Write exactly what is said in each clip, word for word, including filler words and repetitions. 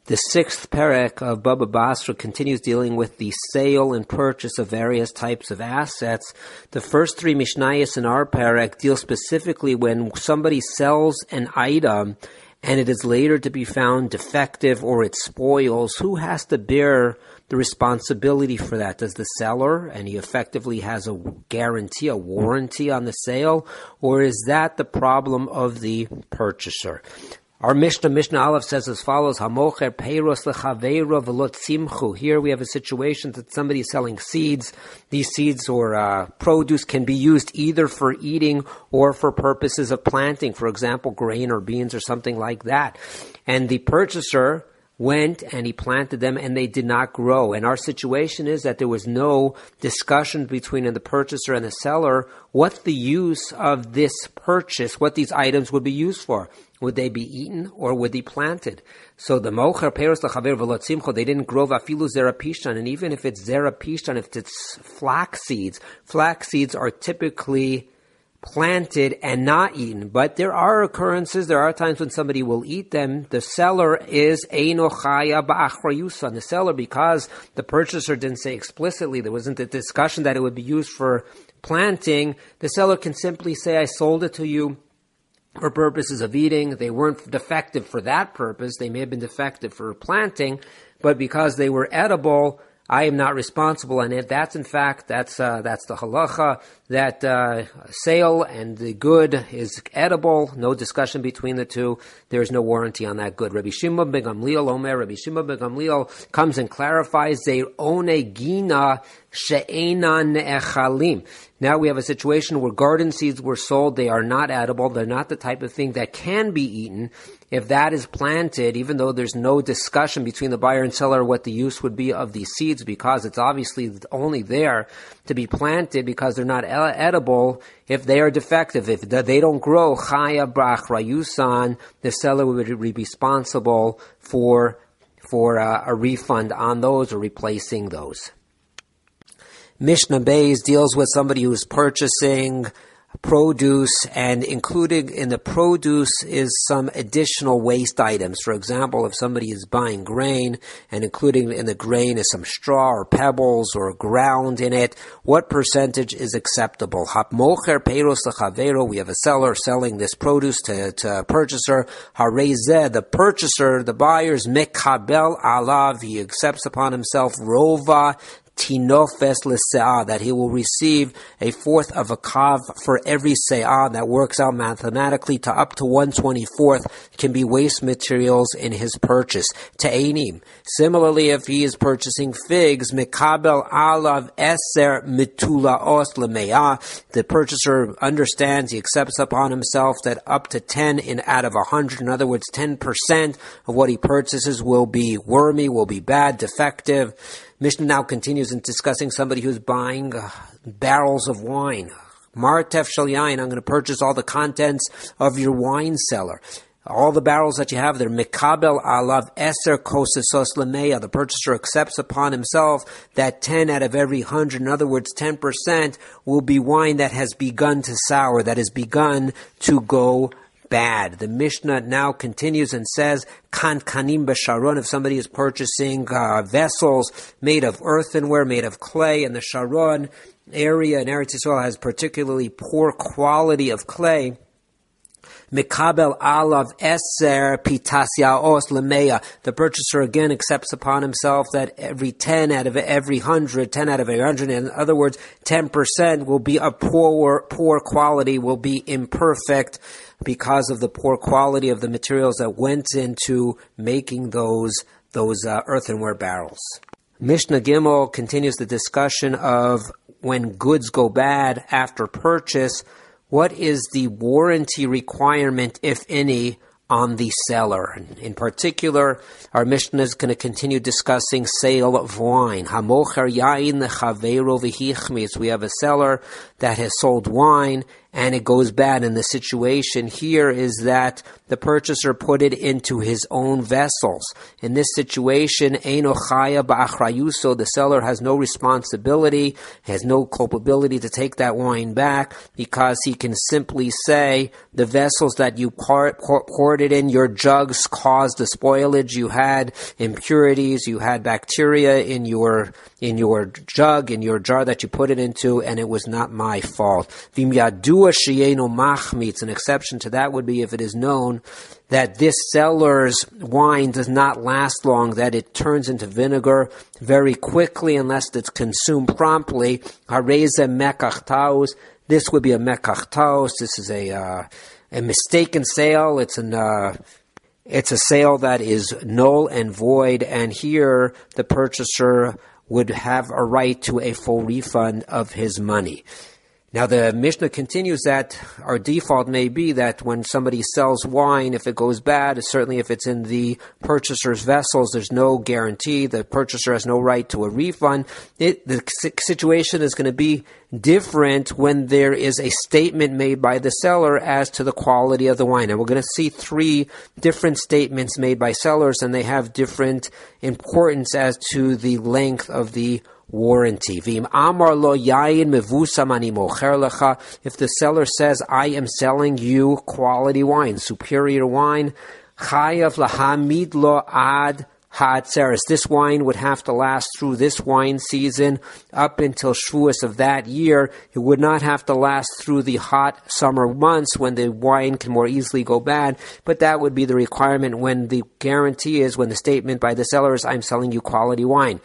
The sixth perek of Baba Basra continues dealing with the sale and purchase of various types of assets. The first three Mishnayos in our perek deal specifically when somebody sells an item and it is later to be found defective or it spoils. Who has to bear the responsibility for that? Does the seller, and he effectively has a guarantee, a warranty on the sale, or is that the problem of the purchaser? Our Mishnah, Mishnah Aleph, says as follows: Hamocher peiros lechaveiro v'lo tzimchu. Here we have a situation that somebody is selling seeds. These seeds or uh, produce can be used either for eating or for purposes of planting, for example, grain or beans or something like that. And the purchaser went and he planted them and they did not grow. And our situation is that there was no discussion between the purchaser and the seller what the use of this purchase, what these items would be used for. Would they be eaten or would they be planted? So the mocher peiros lechaver v'lo tzimcho, they didn't grow vafilu zerapishan. And even if it's zerapishan, if it's flax seeds, flax seeds are typically planted and not eaten. But there are occurrences, there are times when somebody will eat them. The seller is eino chaya ba'achrayusan. The seller, because the purchaser didn't say explicitly, there wasn't a discussion that it would be used for planting, the seller can simply say, I sold it to you for purposes of eating. They weren't defective for that purpose. They may have been defective for planting, but because they were edible, I am not responsible. And if that's in fact, that's uh, that's the halacha, that uh, sale and the good is edible, no discussion between the two, there is no warranty on that good. Rabbi Shimon ben Gamliel Omer, Rabbi Shimon ben Gamliel comes and clarifies, Zeir one gina she'enan ne'echalim. Now we have a situation where garden seeds were sold, they are not edible, they're not the type of thing that can be eaten. If that is planted, even though there's no discussion between the buyer and seller what the use would be of these seeds, because it's obviously only there to be planted because they're not edible, if they are defective, if they don't grow, chaya b'achrayusan, the seller would be responsible for, for uh, a refund on those or replacing those. Mishnah Beis deals with somebody who's purchasing produce, and included in the produce is some additional waste items. For example, if somebody is buying grain and including in the grain is some straw or pebbles or ground in it, what percentage is acceptable? Mocher peiros lechaveiro, we have a seller selling this produce to, to a purchaser. Harezeh, the purchaser, the buyer's mekabel alav, he accepts upon himself rova tinofes l'se'ah, that he will receive a fourth of a kav for every se'ah. That works out mathematically to up to one twenty-fourth can be waste materials in his purchase. Te'enim. Similarly, if he is purchasing figs, mekabel alav eser mitulaos l'me'ah, the purchaser understands, he accepts upon himself that up to ten in out of a hundred, in other words, ten percent of what he purchases will be wormy, will be bad, defective. Mishnah now continues in discussing somebody who's buying uh, barrels of wine. Martef shel yain, I'm going to purchase all the contents of your wine cellar. All the barrels that you have there, mekabel alav eser kosesos lemeya. The purchaser accepts upon himself that ten out of every hundred, in other words, ten percent, will be wine that has begun to sour, that has begun to go bad. The Mishnah now continues and says, kan kanim b'sharon, if somebody is purchasing uh, vessels made of earthenware, made of clay, and the Sharon area in Eretz Yisrael has particularly poor quality of clay, Mikabel alav eser pitasyaos lemeya. The purchaser again accepts upon himself that every ten out of every hundred, ten out of every hundred, in other words, ten percent will be of poor, poor quality, will be imperfect because of the poor quality of the materials that went into making those, those uh, earthenware barrels. Mishnah Gimel continues the discussion of when goods go bad after purchase. What is the warranty requirement, if any, on the seller? In particular, our Mishnah is going to continue discussing sale of wine. Hamocher yain lechaveiro v'hichmitz. We have a seller that has sold wine and it goes bad. And the situation here is that the purchaser put it into his own vessels. In this situation, eino chaya ba'achrayuso, the seller has no responsibility, has no culpability to take that wine back, because he can simply say, the vessels that you pour, pour, poured it in, your jugs caused the spoilage. You had impurities, you had bacteria in your in your jug, in your jar that you put it into, and it was not my fault. Vim yadua sheyeno machmitz, an exception to that would be if it is known that this seller's wine does not last long, that it turns into vinegar very quickly unless it's consumed promptly. Hareze mekach taos, this would be a mekach taos. This is a uh, a mistaken sale. It's an uh, it's a sale that is null and void, and here the purchaser would have a right to a full refund of his money. Now the Mishnah continues that our default may be that when somebody sells wine, if it goes bad, certainly if it's in the purchaser's vessels, there's no guarantee. The purchaser has no right to a refund. It, the situation is going to be different when there is a statement made by the seller as to the quality of the wine. And we're going to see three different statements made by sellers, and they have different importance as to the length of the warranty. V'im amar lo yayin mevusam ani mocher lecha. If the seller says, I am selling you quality wine, superior wine, chayav lahamid lo ad ha'atzeres. This wine would have to last through this wine season up until Shavuos of that year. It would not have to last through the hot summer months when the wine can more easily go bad, but that would be the requirement when the guarantee is, when the statement by the seller is, I'm selling you quality wine.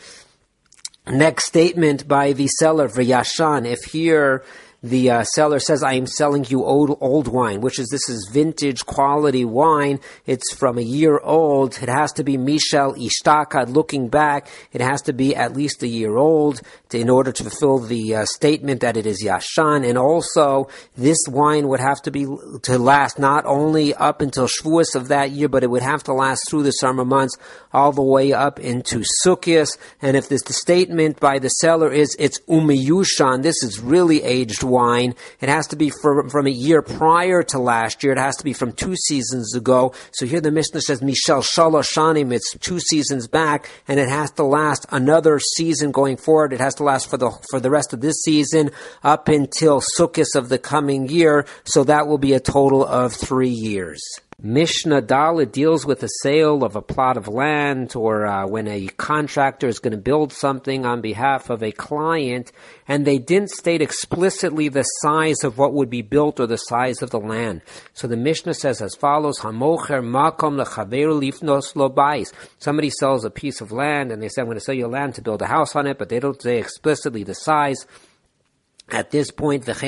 Next statement by the seller, v'yashan, if here the uh, seller says, I am selling you old old wine, which is, this is vintage quality wine. It's from a year old. It has to be Mishal Ishtakad, looking back. It has to be at least a year old to, in order to fulfill the uh, statement that it is Yashan. And also, this wine would have to be to last not only up until Shavuos of that year, but it would have to last through the summer months all the way up into Sukkot. And if this the statement by the seller is, it's Umiyushan, this is really aged wine, it has to be from, from a year prior to last year. It has to be from two seasons ago. So here the Mishnah says, Mishal Shalosh Shanim, it's two seasons back, and it has to last another season going forward. It has to last for the for the rest of this season up until Sukkot of the coming year. So that will be a total of three years. Mishnah Dalet deals with the sale of a plot of land, or uh, when a contractor is going to build something on behalf of a client, and they didn't state explicitly the size of what would be built or the size of the land. So the Mishnah says as follows, Hamocher makom lechaveru lifnos lo bais. Somebody sells a piece of land, and they say, I'm going to sell you land to build a house on it, but they don't say explicitly the size. At this point, where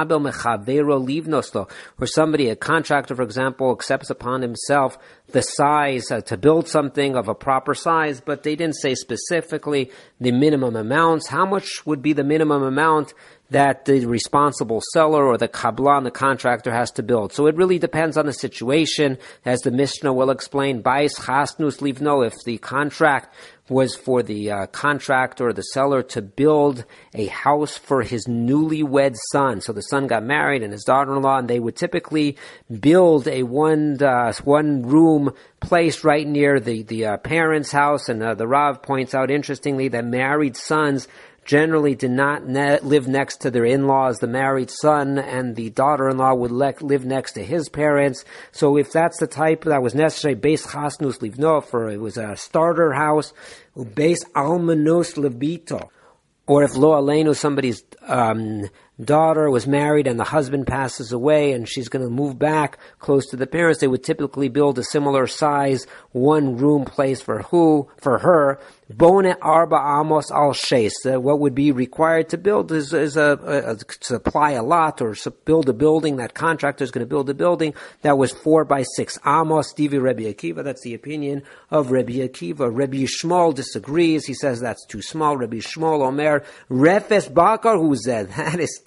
somebody, a contractor, for example, accepts upon himself the size uh, to build something of a proper size, but they didn't say specifically the minimum amounts. How much would be the minimum amount that the responsible seller or the kablan, the contractor, has to build? So it really depends on the situation, as the Mishnah will explain. Bais chasnus livno, if the contract was for the uh, contractor or the seller to build a house for his newlywed son. So the son got married and his daughter-in-law, and they would typically build a one uh, one room place right near the the uh, parents' house. And uh, the Rav points out, interestingly, that married sons generally did not ne- live next to their in-laws. The married son and the daughter-in-law would le- live next to his parents. So if that's the type that was necessary, Beis Chasnus Livno, for it was a starter house, Beis Almanus Levito. Or if Lo Aleinu, somebody's um, daughter was married and the husband passes away and she's going to move back close to the parents, they would typically build a similar size one-room place for who for her. Bone arba amos al sheis. Uh, what would be required to build is, is a, a, a supply a lot or su- build a building. That contractor is going to build a building that was four by six amos. Divi Rebbe Akiva. That's the opinion of Rebbe Akiva. Rebbe Shmuel disagrees. He says that's too small. Rebbe Shmuel Omer Refes Bakar, who said that is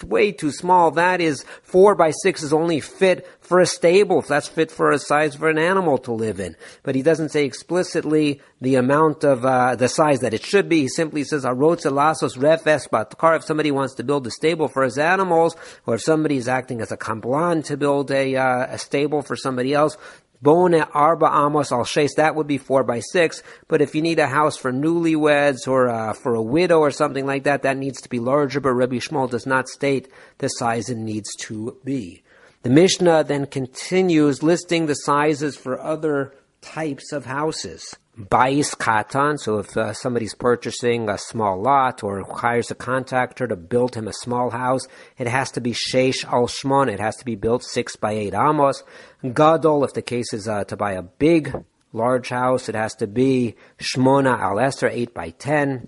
way too small. That is, four by six is only fit for a stable, if that's fit for a size for an animal to live in. But he doesn't say explicitly the amount of, uh, the size that it should be. He simply says, Arotze lasos refes batkar, if somebody wants to build a stable for his animals, or if somebody is acting as a kamblan to build a, uh, a stable for somebody else, Bone arba amos al sheis, that would be four by six. But if you need a house for newlyweds or uh, for a widow or something like that, that needs to be larger. But Rabbi Shmuel does not state the size it needs to be. The Mishnah then continues listing the sizes for other types of houses. Bais katan, so if uh, somebody's purchasing a small lot or hires a contractor to build him a small house, it has to be sheish al shmon, it has to be built six by eight amos. Gadol, if the case is uh, to buy a big, large house, it has to be shmona al eser, eight by ten.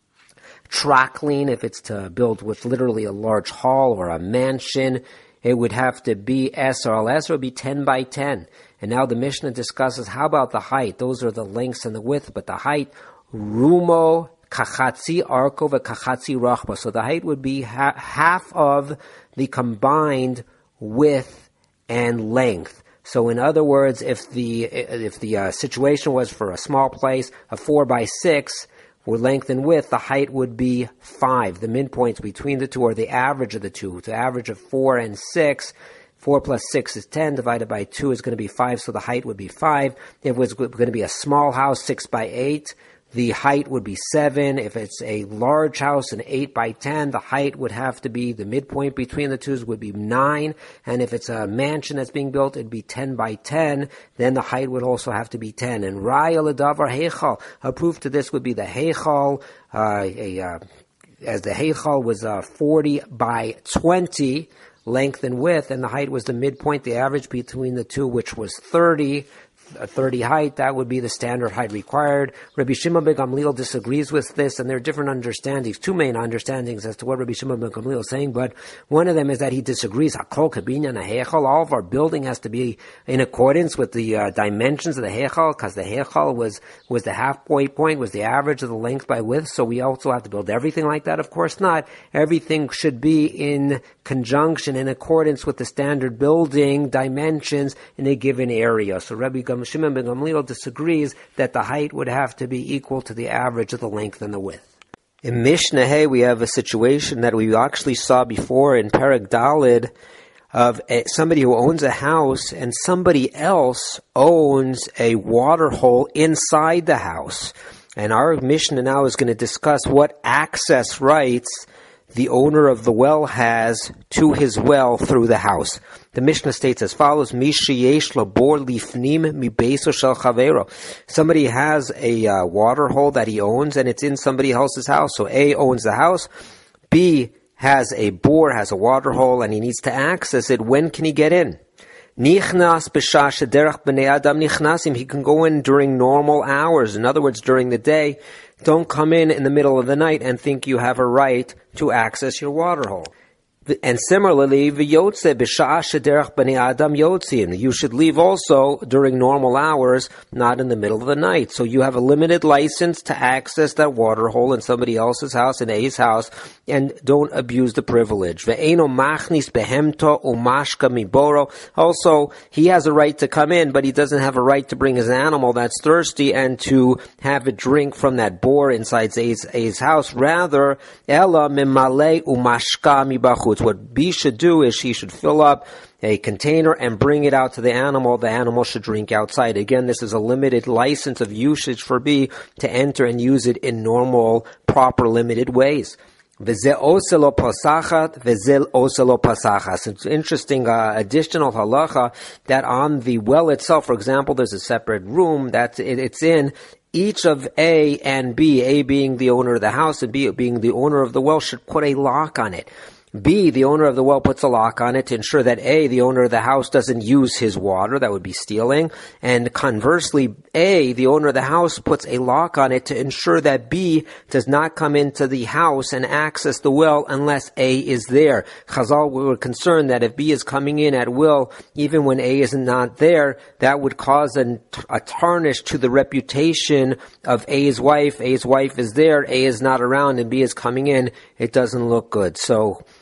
Traklin, if it's to build with literally a large hall or a mansion, it would have to be eser al eser, it would be ten by ten. And now the Mishnah discusses, how about the height? Those are the lengths and the width, but the height, rumo kachatzi arko v'kachatzi rachba. So the height would be ha- half of the combined width and length. So in other words, if the if the uh, situation was for a small place, a four by six, for length and width, the height would be five. The midpoints between the two, or the average of the two. The average of four and six. Four plus six is ten, divided by two is going to be five, so the height would be five. If it was going to be a small house, six by eight, the height would be seven. If it's a large house, an eight by ten, the height would have to be, the midpoint between the two would be nine. And if it's a mansion that's being built, it'd be ten by ten. Then the height would also have to be ten. And Raya L'davar Heichal, a proof to this would be the Heichal, uh, a, uh, as the Heichal was uh, forty by twenty, length and width, and the height was the midpoint, the average between the two, which was thirty, thirty height. That would be the standard height required. Rabbi Shimon ben Gamliel disagrees with this, and there are different understandings, two main understandings as to what Rabbi Shimon ben Gamliel is saying, but one of them is that he disagrees. Hakol kabinyan ha'heichal, all of our building has to be in accordance with the uh, dimensions of the heichal, because the heichal was, was the halfway point, was the average of the length by width, so we also have to build everything like that? Of course not. Everything should be in conjunction, in accordance with the standard building dimensions in a given area. So Rabbi Shimon ben Gamliel disagrees that the height would have to be equal to the average of the length and the width. In Mishnah Hey, we have a situation that we actually saw before in Perek Daled of a, somebody who owns a house and somebody else owns a water hole inside the house. And our Mishnah now is going to discuss what access rights the owner of the well has to his well through the house. The Mishnah states as follows: Mishiyesh labor lifnim mi beiso shel chavero. Somebody has a uh, water hole that he owns, and it's in somebody else's house. So A owns the house, B has a bore, has a water hole, and he needs to access it. When can he get in? Nichnas b'shah shederach b'nei adam nichnasim. He can go in during normal hours. In other words, during the day. Don't come in in the middle of the night and think you have a right to access your water hole. And similarly, v'yotze b'sha'ah shederach b'nei adam yotzim. You should leave also during normal hours, not in the middle of the night. So you have a limited license to access that water hole in somebody else's house, in A's house, and don't abuse the privilege. Ve'eno machnis behemto umashka miboro. Also, he has a right to come in, but he doesn't have a right to bring his animal that's thirsty and to have it drink from that bore inside A's, A's house. Rather, ela mimale umashka mibachut. What B should do is she should fill up a container and bring it out to the animal. The animal should drink outside. Again, this is a limited license of usage for B to enter and use it in normal, proper, limited ways. It's an interesting uh, additional halacha that on the well itself, for example, there's a separate room that it, it's in. Each of A and B, A being the owner of the house and B being the owner of the well, should put a lock on it. B, the owner of the well, puts a lock on it to ensure that A, the owner of the house, doesn't use his water. That would be stealing. And conversely, A, the owner of the house, puts a lock on it to ensure that B does not come into the house and access the well unless A is there. Chazal were concerned that if B is coming in at will, even when A is not there, that would cause an, a tarnish to the reputation of A's wife. A's wife is there, A is not around, and B is coming in. It doesn't look good. So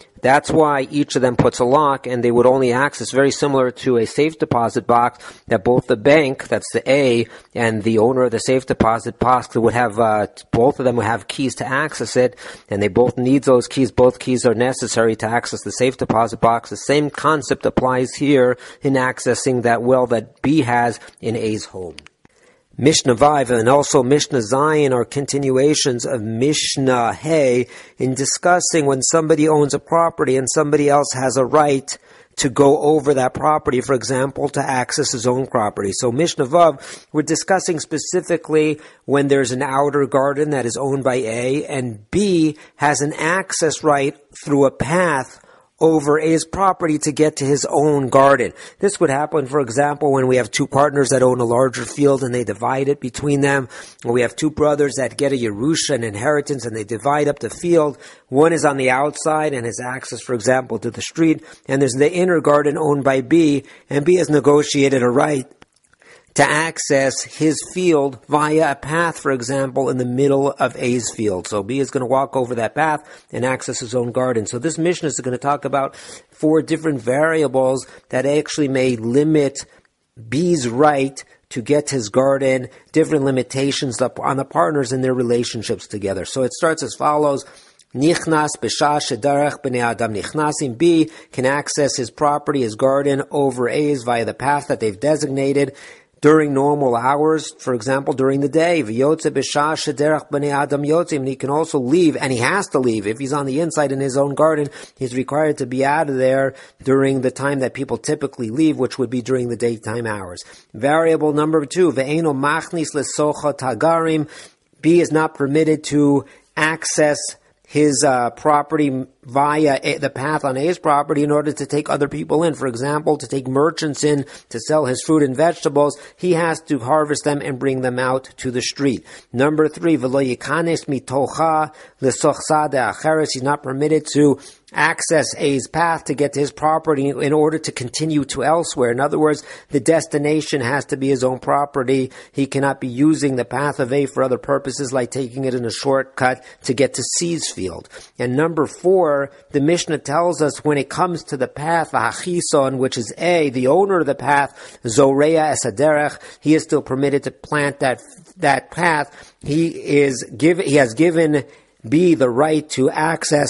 That's why each of them puts a lock, and they would only access, very similar to a safe deposit box, that both the bank, that's the A, and the owner of the safe deposit box would have, uh, both of them would have keys to access it, and they both need those keys. Both keys are necessary to access the safe deposit box. The same concept applies here in accessing that well that B has in A's home. Mishnah Vav and also Mishnah Zayin are continuations of Mishnah Hey in discussing when somebody owns a property and somebody else has a right to go over that property, for example, to access his own property. So Mishnah Vav, we're discussing specifically when there's an outer garden that is owned by A and B has an access right through a path over A's property to get to his own garden. This would happen, for example, when we have two partners that own a larger field and they divide it between them. When we have two brothers that get a Yerusha, an inheritance, and they divide up the field. One is on the outside and has access, for example, to the street, and there's the inner garden owned by B, and B has negotiated a right to access his field via a path, for example, in the middle of A's field. So B is going to walk over that path and access his own garden. So this Mishnah is going to talk about four different variables that actually may limit B's right to get his garden, different limitations on the partners and their relationships together. So it starts as follows. Nichnas b'shah shedarech b'nei adam nichnasim. B can access his property, his garden, over A's via the path that they've designated during normal hours, for example, during the day. V'yotze b'shah shederach b'nei adam yotzim. And he can also leave, and he has to leave. If he's on the inside in his own garden, he's required to be out of there during the time that people typically leave, which would be during the daytime hours. Variable number two, ve'eno machnis lesocha tagarim. B is not permitted to access his uh, property via a, the path on A's property in order to take other people in. For example, to take merchants in to sell his fruit and vegetables, he has to harvest them and bring them out to the street. Number three, v'lo yikanes mitocha lesochsa de'acheres. He's not permitted to access A's path to get to his property in order to continue to elsewhere. In other words, the destination has to be his own property. He cannot be using the path of A for other purposes, like taking it in a shortcut to get to C's field. And number four, the Mishnah tells us when it comes to the path, Hachison, which is A, the owner of the path, Zoreya Esaderech, he is still permitted to plant that that path. He is give, he has given B the right to access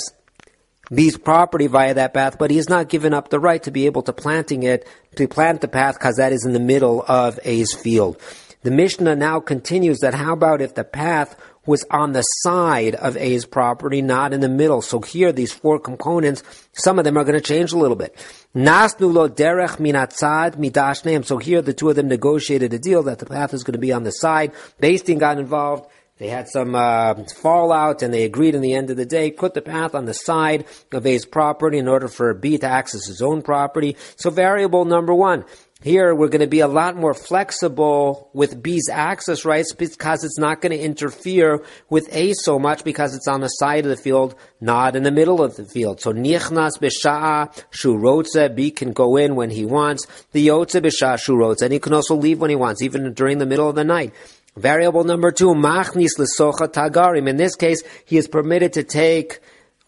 B's property via that path, but he has not given up the right to be able to planting it, to plant the path, because that is in the middle of A's field. The Mishnah now continues that how about if the path was on the side of A's property, not in the middle? So here, these four components, some of them are going to change a little bit. Nasnu lo derech minatzad midashneim. So here, the two of them negotiated a deal that the path is going to be on the side. Beis Din got involved. They had some uh, fallout, and they agreed in the end of the day, put the path on the side of A's property in order for B to access his own property. So variable number one. Here, we're going to be a lot more flexible with B's access rights because it's not going to interfere with A so much because it's on the side of the field, not in the middle of the field. So, nichnas b'sha'a shurotze, B can go in when he wants. The yotze b'sha'a shurotze, and he can also leave when he wants, even during the middle of the night. Variable number two, machnis lesocha tagarim. In this case, he is permitted to take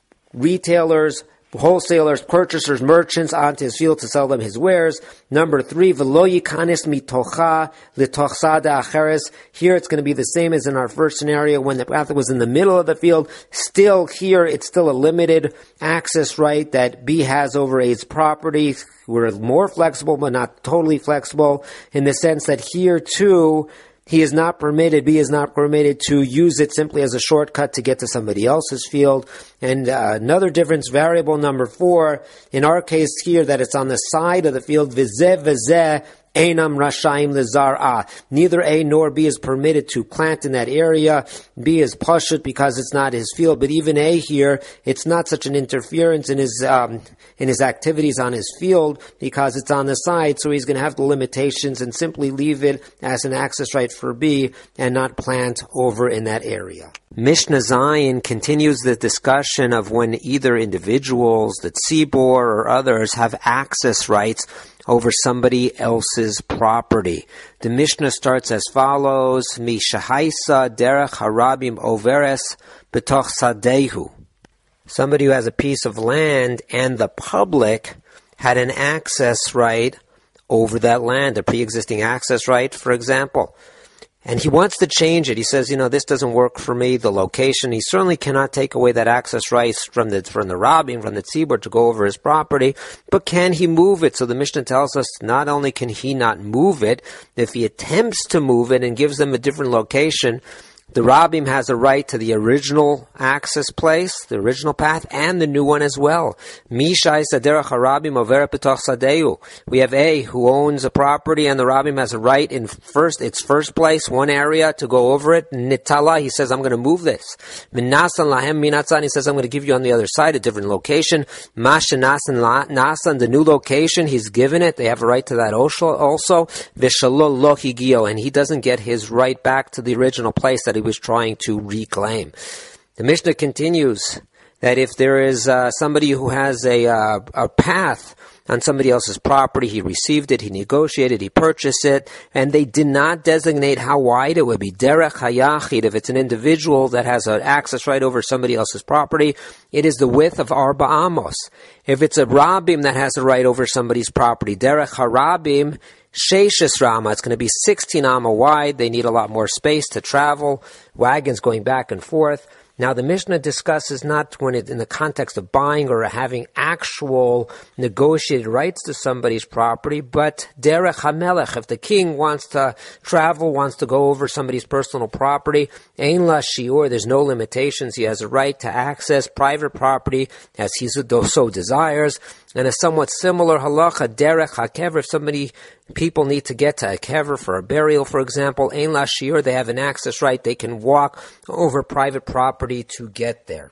retailers, wholesalers, purchasers, merchants onto his field to sell them his wares. Number three, v'lo yikanes mitocha litochsa de'acheres. Here it's going to be the same as in our first scenario when the path was in the middle of the field. Still here, it's still a limited access right that B has over A's property. We're more flexible, but not totally flexible in the sense that here too, he is not permitted, B is not permitted to use it simply as a shortcut to get to somebody else's field. And uh, another difference, variable number four, in our case here, that it's on the side of the field, vizeh vizeh einam rashayim lezar'ah. Neither A nor B is permitted to plant in that area. B is pashut because it's not his field, but even A here, it's not such an interference in his um, in his activities on his field because it's on the side, so he's going to have the limitations and simply leave it as an access right for B and not plant over in that area. Mishnah Zayin continues the discussion of when either individuals, the tzibor or others, have access rights over somebody else's property. The Mishnah starts as follows: Mi shahaisa derech harabim overes betoch sadehu. somebody who has a piece of land and the public had an access right over that land, a pre-existing access right, for example. And he wants to change it. He says, you know, this doesn't work for me, the location. He certainly cannot take away that access rights from the from the Rabbim, from the Tzibur to go over his property, but can he move it? So the Mishnah tells us not only can he not move it, if he attempts to move it and gives them a different location, the Rabbim has a right to the original access place, the original path, and the new one as well. Mishai Saderach HaRabbim Over Petoch Sadeu. We have A, who owns a property, and the Rabbim has a right in first, its first place, one area, to go over it. Nitala, he says, I'm going to move this. Minasan Lahem Minatzan, he says, I'm going to give you on the other side a different location. Mashanasan Nasan, the new location, he's given it. They have a right to that also. Vishalol Lohigio, and he doesn't get his right back to the original place that he was trying to reclaim. The Mishnah continues that if there is uh, somebody who has a, uh, a path on somebody else's property, he received it, he negotiated, he purchased it, and they did not designate how wide it would be. Derech hayachid, if it's an individual that has an access right over somebody else's property, it is the width of arba amos. If it's a Rabbim that has a right over somebody's property, Derech harabim, Sheshes Rama, it's going to be sixteen amma wide. They need a lot more space to travel, wagons going back and forth. Now, the Mishnah discusses not when it in the context of buying or having actual negotiated rights to somebody's property, but derech hamelech, if the king wants to travel, wants to go over somebody's personal property, ein la shiur, there's no limitations. He has a right to access private property as he so desires. And a somewhat similar halacha, derech hakever, if somebody, people need to get to a kever for a burial, for example, ein la shiur, they have an access right, they can walk over private property to get there.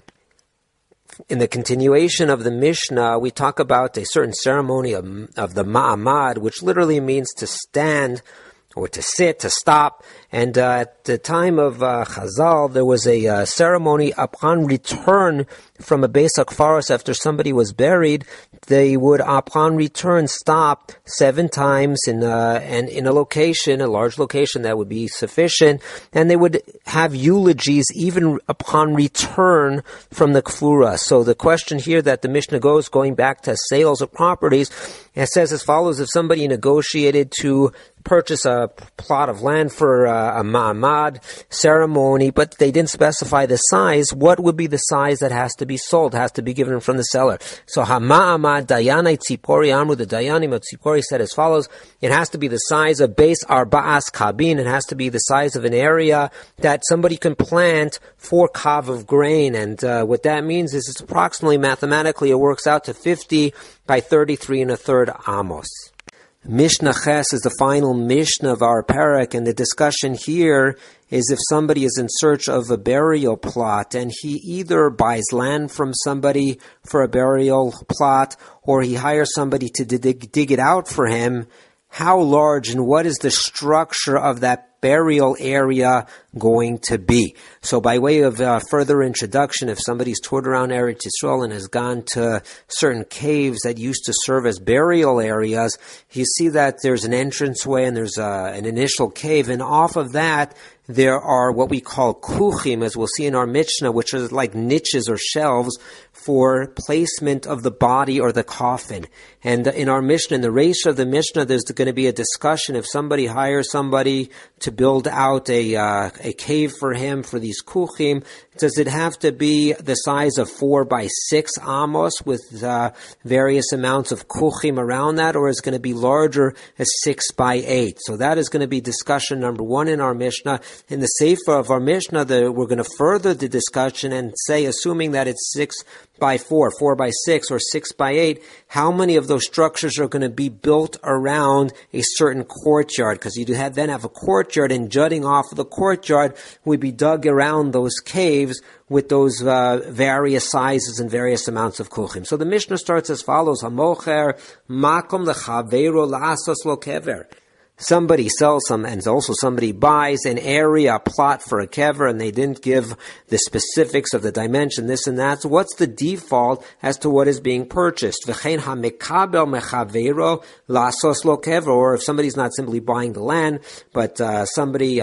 In the continuation of the Mishnah, we talk about a certain ceremony of, of the ma'amad, which literally means to stand or to sit, to stop. And uh, at the time of uh, Chazal, there was a uh, ceremony upon return from a Beis HaKfaros after somebody was buried. They would, upon return, stop seven times in uh, and in a location, a large location that would be sufficient, and they would have eulogies even upon return from the Kfura. So the question here that the Mishnah goes, going back to sales of properties, it says as follows: if somebody negotiated to purchase a plot of land for uh, a ma'amad ceremony, but they didn't specify the size, what would be the size that has to be sold, has to be given from the seller? So ha'ma'amad dayanai tzipori amru, the dayanim of tzipori said as follows: it has to be the size of base arba'as kabin, it has to be the size of an area that somebody can plant four kav of grain, and uh, what that means is it's approximately, mathematically, it works out to fifty by thirty-three and a third amos. Mishnah Ches is the final Mishnah of our parak, and the discussion here is if somebody is in search of a burial plot and he either buys land from somebody for a burial plot or he hires somebody to dig, dig it out for him, how large and what is the structure of that burial area going to be? So by way of uh, further introduction, if somebody's toured around Eretz Yisrael and has gone to certain caves that used to serve as burial areas, you see that there's an entranceway and there's uh, an initial cave, and off of that there are what we call kuchim, as we'll see in our Mishnah, which are like niches or shelves for placement of the body or the coffin. And in our Mishnah, in the Reish of the Mishnah, there's going to be a discussion. If somebody hires somebody to build out a uh, a cave for him for these kuchim, does it have to be the size of four by six amos with uh, various amounts of kuchim around that, or is it going to be larger as six by eight? So that is going to be discussion number one in our Mishnah. In the Sefer of our Mishnah, the, we're going to further the discussion and say, assuming that it's six by four, four by six, or six by eight, how many of those structures are going to be built around a certain courtyard? Because you have, then have a courtyard, and jutting off of the courtyard would be dug around those caves with those uh, various sizes and various amounts of kuchim. So the Mishnah starts as follows: Hamocher makom lechaveiro la'asos lo kever. Somebody sells some, and also somebody buys an area, a plot for a kever, and they didn't give the specifics of the dimension, this and that. So what's the default as to what is being purchased? V'chein ha'mekabel mechaveiro la'asos lo kever. Or if somebody's not simply buying the land, but uh, somebody uh,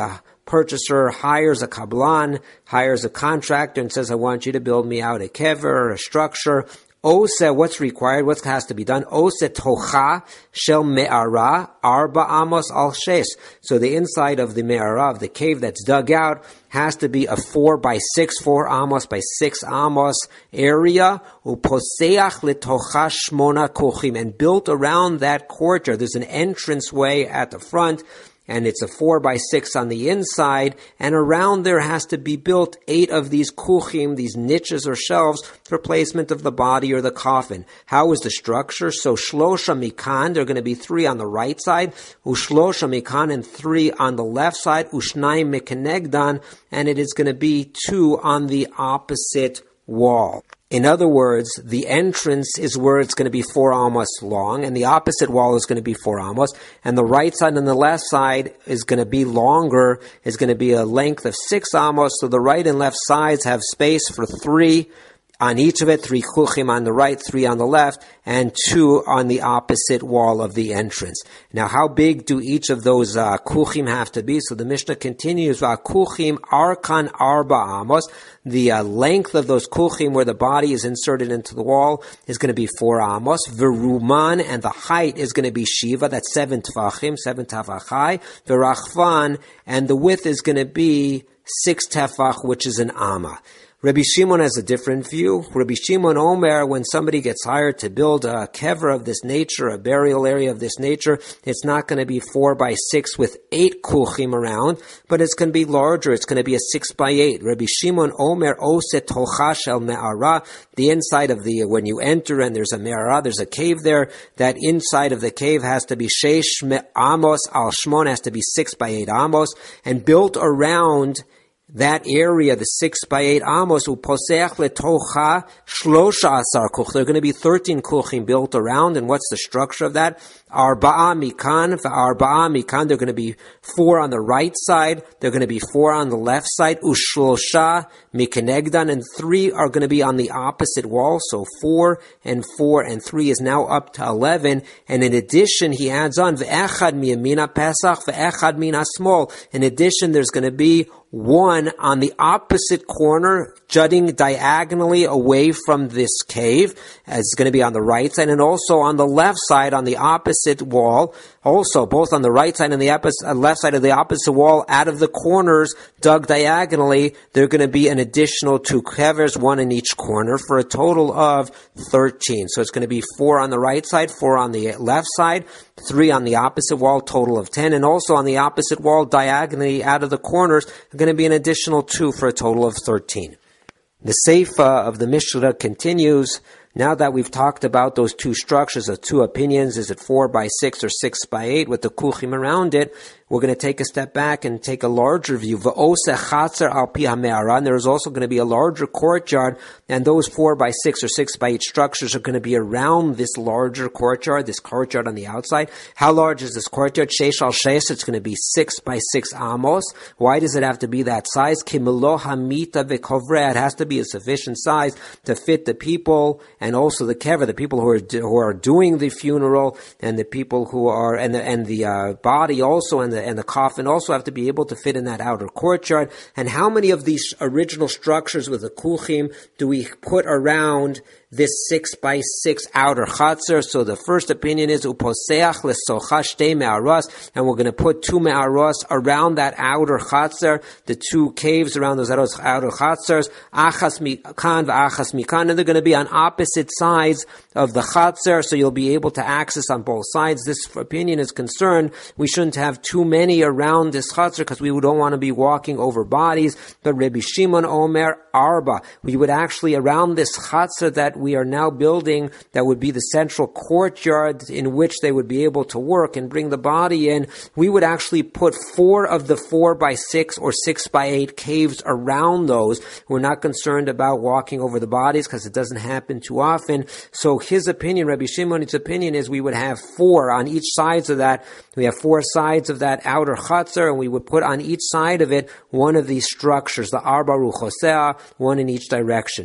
purchaser hires a kablan, hires a contractor and says, I want you to build me out a kever, a structure. Ose, what's required? What has to be done? Ose tocha shel me'ara arba amos al shes. So the inside of the me'ara, of the cave that's dug out, has to be a four by six, four amos by six amos area. Uposeach letocha shmona kuchim, and built around that courtyard. There's an entrance way at the front, and it's a four by six on the inside, and around there has to be built eight of these kuchim, these niches or shelves, for placement of the body or the coffin. How is the structure? So shlosha mikan, there are going to be three on the right side, ushlosha mikan, and three on the left side, ushnayim mikanegdan, and it is going to be two on the opposite wall. In other words, the entrance is where it's going to be four amos long, and the opposite wall is going to be four amos, and the right side and the left side is going to be longer, is going to be a length of six amos, so the right and left sides have space for three on each of it, three kuchim on the right, three on the left, and two on the opposite wall of the entrance. Now, how big do each of those uh, kuchim have to be? So the Mishnah continues, kuchim arkan arba amos. The uh, length of those kuchim where the body is inserted into the wall is going to be four amos. Veruman, and the height is going to be shiva, that's seven tefachim, seven tefach high. Verachvan, and the width is going to be six tefach, which is an amma. Rabbi Shimon has a different view. Rabbi Shimon Omer, when somebody gets hired to build a kever of this nature, a burial area of this nature, it's not going to be four by six with eight kuchim around, but it's going to be larger. It's going to be a six by eight. Rabbi Shimon Omer Oset Tocha Shel Me'ara, the inside of the, when you enter and there's a Me'ara, there's a cave there, that inside of the cave has to be Sheish Amos Al Shmon, has to be six by eight amos, and built around that area, the six by eight amos, uposeach letocha shlosha asar kuch. There are going to be thirteen kuchim built around, and what's the structure of that? Arba'a mikan, arba'a mikan. They're going to be four on the right side. They're going to be four on the left side. Ushlosha mikanegdan, and three are going to be on the opposite wall. So four and four and three is now up to eleven. And in addition, he adds on ve'echad miyamina pesach ve'echad mina small. In addition, there's going to be one on the opposite corner, jutting diagonally away from this cave. It's going to be on the right side, and also on the left side, on the opposite wall. Also, both on the right side and the opposite, uh, left side of the opposite wall, out of the corners, dug diagonally, there are going to be an additional two kevers, one in each corner, for a total of thirteen. So it's going to be four on the right side, four on the left side, three on the opposite wall, total of ten. And also on the opposite wall, diagonally out of the corners, are going to be an additional two for a total of thirteen. The Seifa of the Mishnah continues. Now that we've talked about those two structures of two opinions, is it four by six or six by eight with the kuchim around it, we're going to take a step back and take a larger view. And there's also going to be a larger courtyard, and those four by six or six by eight structures are going to be around this larger courtyard, this courtyard on the outside. How large is this courtyard? Sheish al sheish, it's going to be six by six amos. Why does it have to be that size? It has to be a sufficient size to fit the people, and also the kever, the people who are who are doing the funeral, and the people who are, and the and the uh, body also, and the and the coffin also have to be able to fit in that outer courtyard. And how many of these original structures with the kuchim do we put around this six by six outer chatzar? So the first opinion is uposeach lesocha shtei me'aros, and we're going to put two me'aros around that outer chatzar, the two caves around those outer chatzars, achas mikan v'achas mikan, and they're going to be on opposite sides of the chatzar, so you'll be able to access on both sides. This opinion is concerned we shouldn't have too many around this chatzar because we don't want to be walking over bodies. But Rabbi Shimon Omer Arba, we would actually around this chatzar that we are now building, that would be the central courtyard in which they would be able to work and bring the body in, we would actually put four of the four by six or six by eight caves around those. We're not concerned about walking over the bodies because it doesn't happen too often. So his opinion, Rabbi Shimon's opinion, is we would have four on each sides of that. We have four sides of that outer chatzar, and we would put on each side of it one of these structures, the arba ruchosea, one in each direction.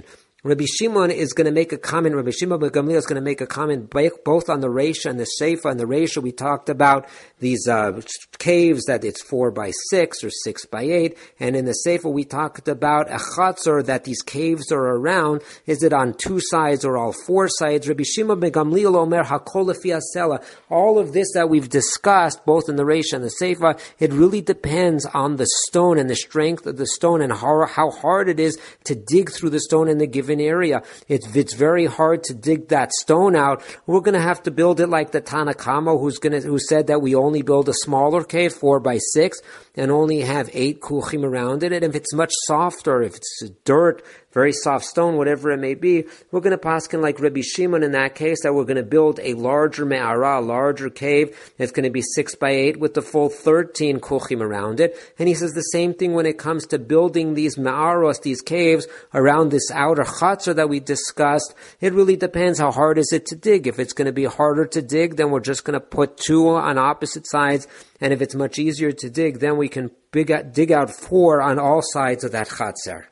Rabbi Shimon is going to make a comment. Rabbi Shimon ben Gamliel is going to make a comment both on the Reisha and the Seifa. And the Reisha, we talked about these uh, caves, that it's four by six or six by eight. And in the Seifa, we talked about a chatzor, that these caves are around. Is it on two sides or all four sides? Rabbi Shimon ben Gamliel omer hakol lefi hasela. All of this that we've discussed, both in the Reisha and the Seifa, it really depends on the stone and the strength of the stone and how, how hard it is to dig through the stone in the given area. If it's very hard to dig that stone out, we're going to have to build it like the Tana Kama, who's going to, who said that we only build a smaller cave, four by six, and only have eight kuchim around it. And if it's much softer, if it's dirt, very soft stone, whatever it may be, we're going to paskin like Rabbi Shimon in that case, that we're going to build a larger me'ara, a larger cave. It's going to be six by eight with the full thirteen kuchim around it. And he says the same thing when it comes to building these me'aros, these caves, around this outer chatzor that we discussed. It really depends how hard is it to dig. If it's going to be harder to dig, then we're just going to put two on opposite sides. And if it's much easier to dig, then we can dig out, dig out four on all sides of that chatzor.